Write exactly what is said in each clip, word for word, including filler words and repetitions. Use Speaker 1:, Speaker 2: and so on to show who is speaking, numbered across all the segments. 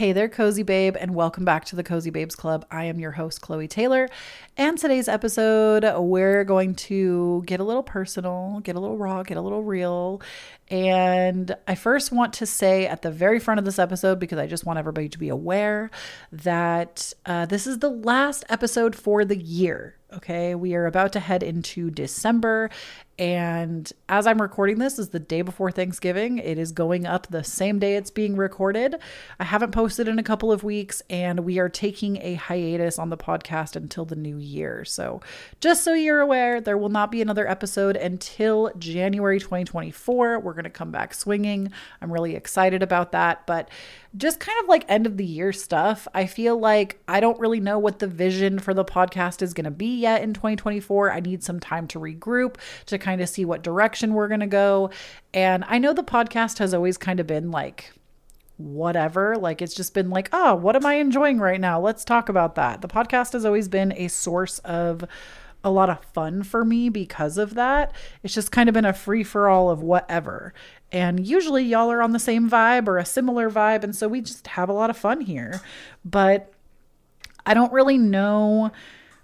Speaker 1: Hey there, Cozy Babe, and welcome back to the Cozy Babes Club. I am your host, Chloe Taylor, and today's episode, we're going to get a little personal, get a little raw, get a little real, and I first want to say at the very front of this episode, because I just want everybody to be aware that uh, this is the last episode for the year. Okay, we are about to head into December, and as I'm recording this is the day before Thanksgiving. It is going up the same day it's being recorded. I haven't posted in a couple of weeks, and we are taking a hiatus on the podcast until the new year. So just so you're aware, there will not be another episode until January twenty twenty-four. We're going to come back swinging. I'm really excited about that, but just kind of like end of the year stuff. I feel like I don't really know what the vision for the podcast is going to be yet in twenty twenty-four. I need some time to regroup, to kind of see what direction we're going to go. And I know the podcast has always kind of been like, whatever, like it's just been like, oh, what am I enjoying right now? Let's talk about that. The podcast has always been a source of a lot of fun for me because of that. It's just kind of been a free for all of whatever. And usually y'all are on the same vibe or a similar vibe. And so we just have a lot of fun here. But I don't really know.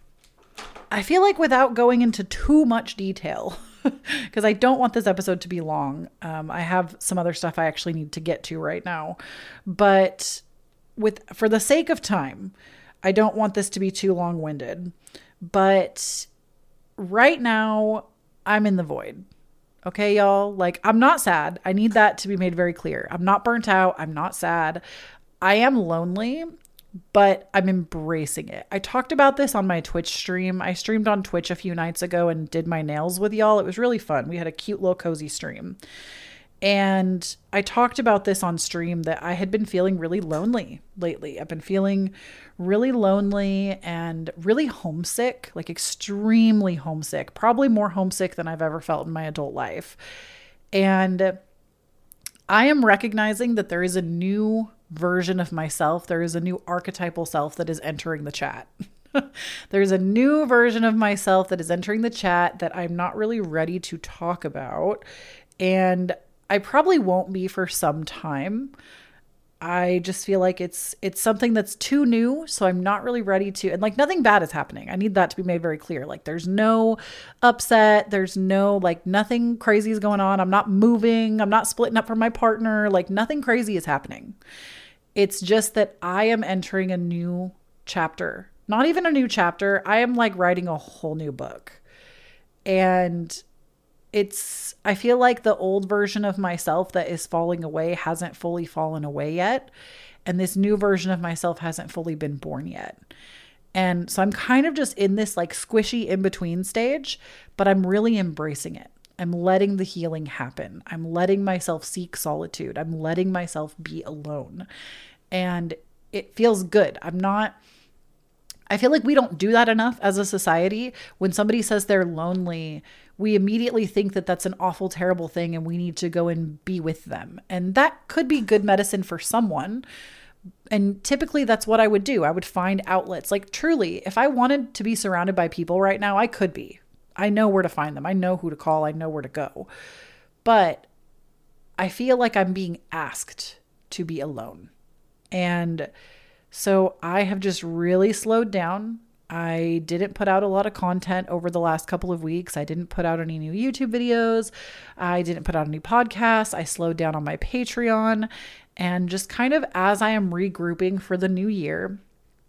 Speaker 1: I feel like without going into too much detail, because I don't want this episode to be long. Um, I have some other stuff I actually need to get to right now. But with for the sake of time, I don't want this to be too long-winded. But right now, I'm in the void. Okay, y'all? Like, I'm not sad. I need that to be made very clear. I'm not burnt out. I'm not sad. I am lonely, but I'm embracing it. I talked about this on my Twitch stream. I streamed on Twitch a few nights ago and did my nails with y'all. It was really fun. We had a cute little cozy stream. And I talked about this on stream that I had been feeling really lonely lately. I've been feeling really lonely and really homesick, like extremely homesick, probably more homesick than I've ever felt in my adult life. And I am recognizing that there is a new version of myself. There is a new archetypal self that is entering the chat. There's a new version of myself that is entering the chat that I'm not really ready to talk about. And I probably won't be for some time. I just feel like it's it's something that's too new, so I'm not really ready to, and like nothing bad is happening. I need that to be made very clear. Like there's no upset, there's no like nothing crazy is going on. I'm not moving, I'm not splitting up from my partner, like nothing crazy is happening. It's just that I am entering a new chapter. Not even a new chapter. I am like writing a whole new book. And it's, I feel like the old version of myself that is falling away hasn't fully fallen away yet. And this new version of myself hasn't fully been born yet. And so I'm kind of just in this like squishy in-between stage, but I'm really embracing it. I'm letting the healing happen. I'm letting myself seek solitude. I'm letting myself be alone. And it feels good. I'm not, I feel like we don't do that enough as a society. When somebody says they're lonely, we immediately think that that's an awful, terrible thing and we need to go and be with them. And that could be good medicine for someone. And typically that's what I would do. I would find outlets. Like truly, if I wanted to be surrounded by people right now, I could be. I know where to find them. I know who to call. I know where to go. But I feel like I'm being asked to be alone. And so I have just really slowed down. I didn't put out a lot of content over the last couple of weeks. I didn't put out any new YouTube videos. I didn't put out any podcasts. I slowed down on my Patreon. And just kind of as I am regrouping for the new year,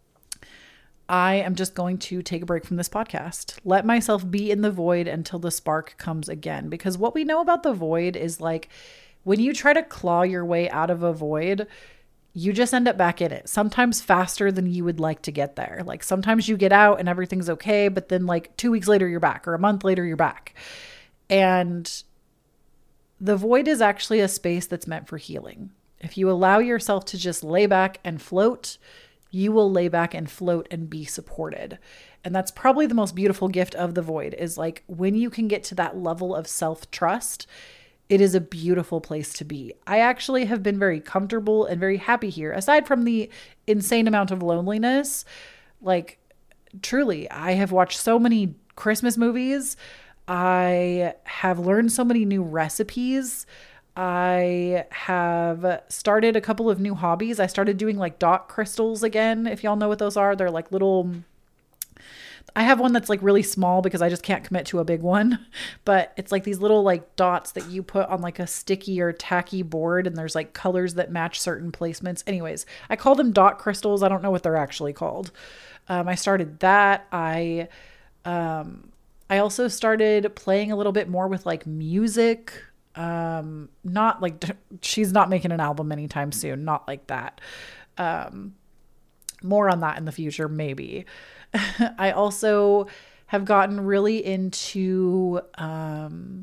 Speaker 1: I am just going to take a break from this podcast. Let myself be in the void until the spark comes again. Because what we know about the void is like when you try to claw your way out of a void, you just end up back in it, sometimes faster than you would like to get there. Like sometimes you get out and everything's okay, but then like two weeks later you're back, or a month later you're back. And the void is actually a space that's meant for healing. If you allow yourself to just lay back and float, you will lay back and float and be supported. And that's probably the most beautiful gift of the void, is like when you can get to that level of self-trust, it is a beautiful place to be. I actually have been very comfortable and very happy here. Aside from the insane amount of loneliness, like truly, I have watched so many Christmas movies. I have learned so many new recipes. I have started a couple of new hobbies. I started doing like dot crystals again. If y'all know what those are, they're like little, I have one that's like really small because I just can't commit to a big one, but it's like these little like dots that you put on like a sticky or tacky board, and there's like colors that match certain placements. Anyways, I call them dot crystals. I don't know what they're actually called. Um, I started that. I, um, I also started playing a little bit more with like music. Um, not like, she's not making an album anytime soon. Not like that. Um, more on that in the future, maybe. I also have gotten really into, um,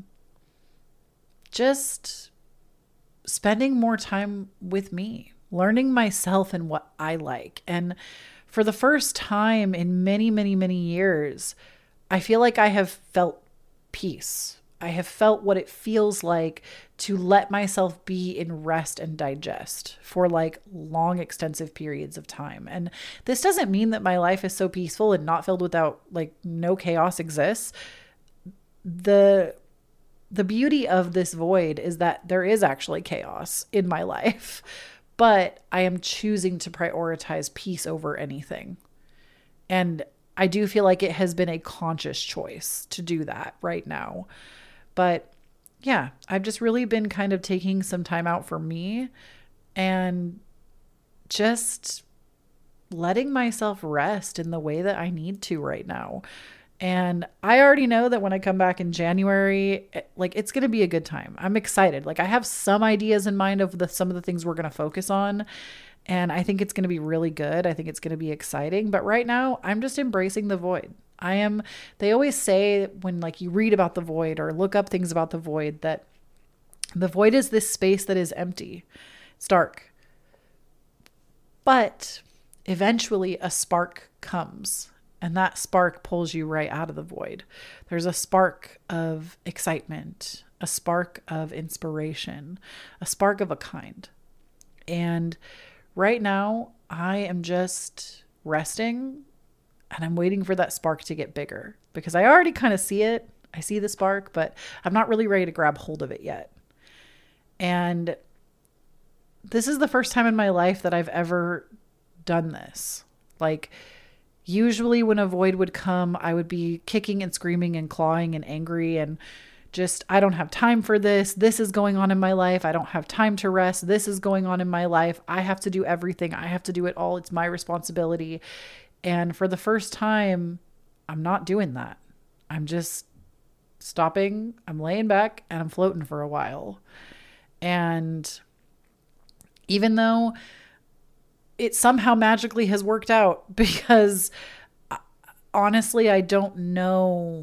Speaker 1: just spending more time with me, learning myself and what I like. And for the first time in many, many, many years, I feel like I have felt peace. I have felt what it feels like to let myself be in rest and digest for like long, extensive periods of time. And this doesn't mean that my life is so peaceful and not filled without like no chaos exists. The the beauty of this void is that there is actually chaos in my life, but I am choosing to prioritize peace over anything. And I do feel like it has been a conscious choice to do that right now. But yeah, I've just really been kind of taking some time out for me and just letting myself rest in the way that I need to right now. And I already know that when I come back in January, like it's going to be a good time. I'm excited. Like I have some ideas in mind of the, some of the things we're going to focus on. And I think it's going to be really good. I think it's going to be exciting. But right now I'm just embracing the void. I am, they always say when like you read about the void or look up things about the void, that the void is this space that is empty. It's dark. But eventually a spark comes, and that spark pulls you right out of the void. There's a spark of excitement, a spark of inspiration, a spark of a kind. And right now I am just resting. And I'm waiting for that spark to get bigger because I already kind of see it. I see the spark, but I'm not really ready to grab hold of it yet. And this is the first time in my life that I've ever done this. Like usually when a void would come, I would be kicking and screaming and clawing and angry and just, I don't have time for this. This is going on in my life. I don't have time to rest. This is going on in my life. I have to do everything. I have to do it all. It's my responsibility. And for the first time, I'm not doing that. I'm just stopping. I'm laying back and I'm floating for a while. And even though it somehow magically has worked out, because honestly, I don't know.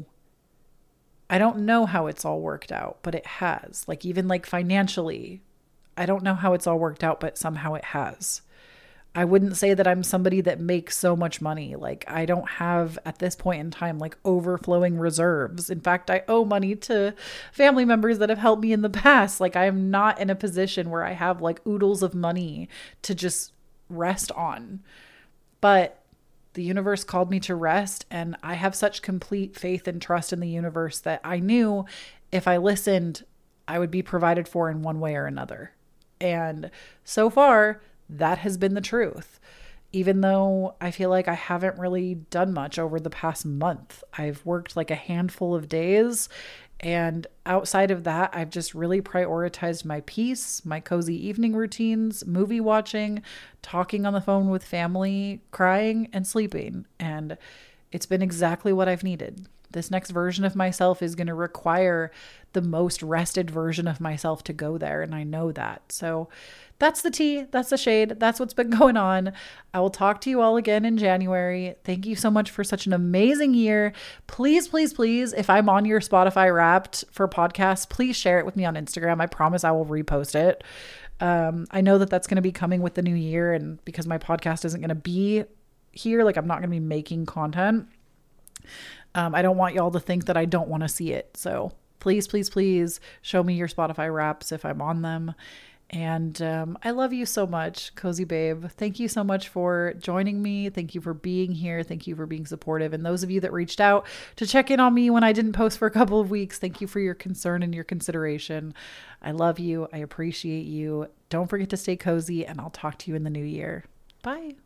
Speaker 1: I don't know how it's all worked out, but it has. Like even like financially, I don't know how it's all worked out, but somehow it has. I wouldn't say that I'm somebody that makes so much money. Like I don't have at this point in time, like overflowing reserves. In fact, I owe money to family members that have helped me in the past. Like I am not in a position where I have like oodles of money to just rest on. But the universe called me to rest, and I have such complete faith and trust in the universe that I knew if I listened, I would be provided for in one way or another. And so far, that has been the truth. Even though I feel like I haven't really done much over the past month. I've worked like a handful of days, and outside of that, I've just really prioritized my peace, my cozy evening routines, movie watching, talking on the phone with family, crying, and sleeping. And it's been exactly what I've needed. This next version of myself is going to require the most rested version of myself to go there. And I know that. So that's the tea. That's the shade. That's what's been going on. I will talk to you all again in January. Thank you so much for such an amazing year. Please, please, please, if I'm on your Spotify Wrapped for podcasts, please share it with me on Instagram. I promise I will repost it. Um, I know that that's going to be coming with the new year, and because my podcast isn't going to be here, like I'm not going to be making content. Um, I don't want y'all to think that I don't want to see it. So please, please, please show me your Spotify Wraps if I'm on them. And um, I love you so much, Cozy Babe. Thank you so much for joining me. Thank you for being here. Thank you for being supportive. And those of you that reached out to check in on me when I didn't post for a couple of weeks, thank you for your concern and your consideration. I love you. I appreciate you. Don't forget to stay cozy, and I'll talk to you in the new year. Bye.